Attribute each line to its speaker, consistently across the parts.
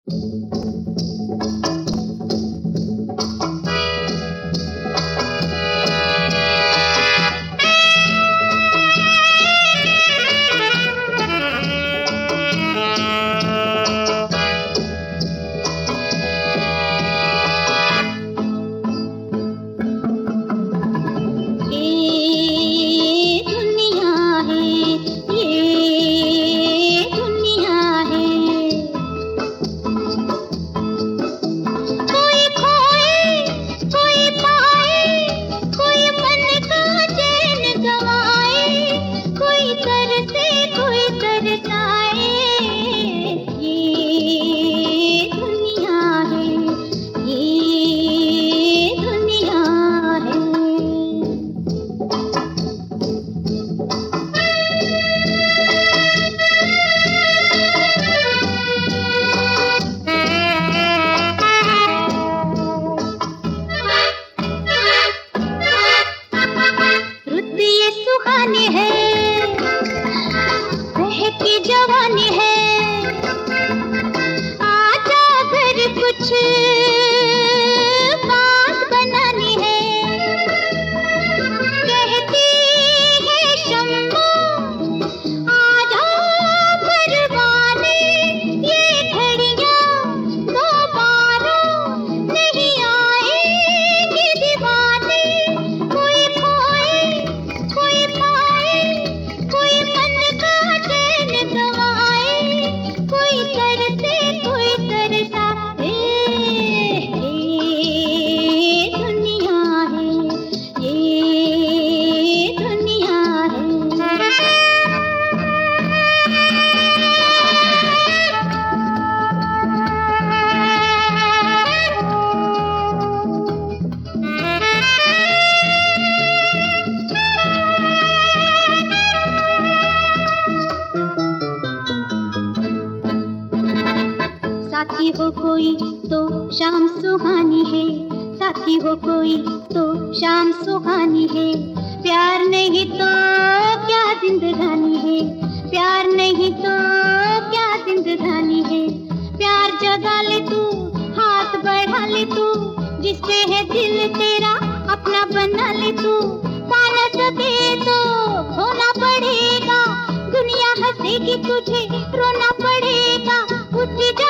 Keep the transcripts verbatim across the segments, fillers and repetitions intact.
Speaker 1: साथी हो कोई तो शाम सुहानी है, साथी हो कोई तो शाम सुहानी है। प्यार नहीं तो क्या जिंदगानी है, प्यार नहीं तो क्या जिंदगानी है। प्यार जगा ले तू, हाथ बढ़ा ले तू, जिसपे है दिल तेरा अपना बना ले तू। पा न सके तो खोना पड़ेगा, दुनिया हंसेगी तुझे रोना पड़ेगा। उठ जा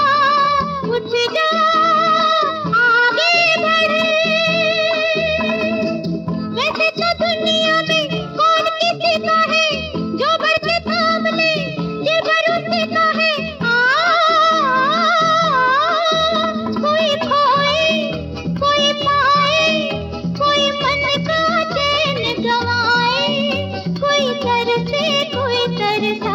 Speaker 1: उठ जा आगे बढ़, वैसे तो दुनिया में कौन किसी का है, जो बढ़ के थाम ले ये भरोसे का है। आ, कोई खोए कोई पाए, कोई मन का चैन गवाए, कोई तरसे कोई तरसा।